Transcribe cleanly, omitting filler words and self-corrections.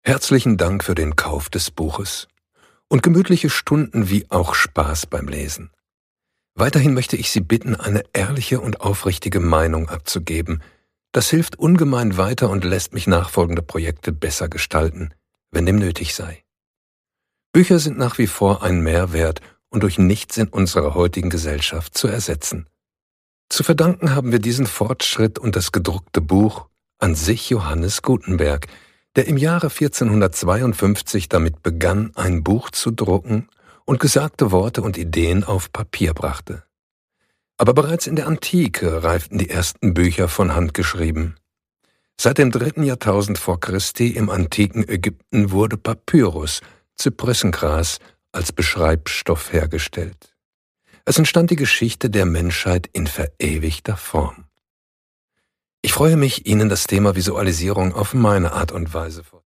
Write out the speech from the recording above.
Herzlichen Dank für den Kauf des Buches und gemütliche Stunden wie auch Spaß beim Lesen. Weiterhin möchte ich Sie bitten, eine ehrliche und aufrichtige Meinung abzugeben. Das hilft ungemein weiter und lässt mich nachfolgende Projekte besser gestalten, wenn dem nötig sei. Bücher sind nach wie vor ein Mehrwert und durch nichts in unserer heutigen Gesellschaft zu ersetzen. Zu verdanken haben wir diesen Fortschritt und das gedruckte Buch an sich Johannes Gutenberg, der im Jahre 1452 damit begann, ein Buch zu drucken und gesagte Worte und Ideen auf Papier brachte. Aber bereits in der Antike reiften die ersten Bücher von Hand geschrieben. Seit dem 3. Jahrtausend vor Christi im antiken Ägypten wurde Papyrus, Zypressengras, als Beschreibstoff hergestellt. Es entstand die Geschichte der Menschheit in verewigter Form. Ich freue mich, Ihnen das Thema Visualisierung auf meine Art und Weise vorzustellen.